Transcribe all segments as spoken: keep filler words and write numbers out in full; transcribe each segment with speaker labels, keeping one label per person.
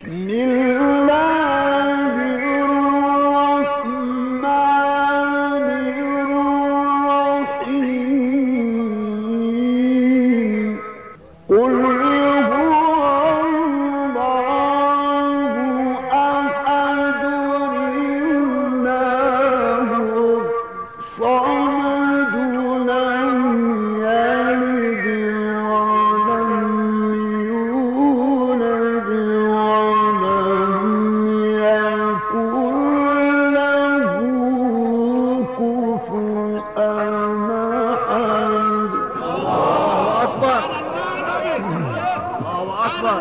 Speaker 1: بسم الله الرحمن الرحيم قل هو الله أحد الله الصمد لم يلد ولم يولد ولم يكن له كفوا أحد. الله أكبر الله أكبر.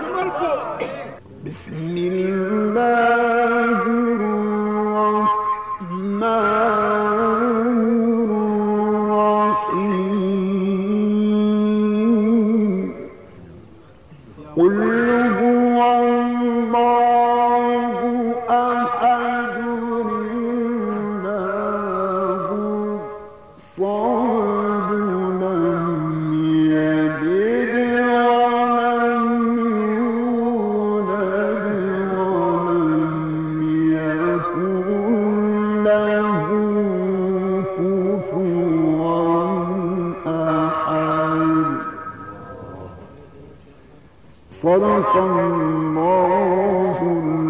Speaker 1: بسم الله الرحمن الرحيم قل هو الله أحد الله الصمد لم يلد ولم يولد ولم يكن له كفوا أحد. صدق الله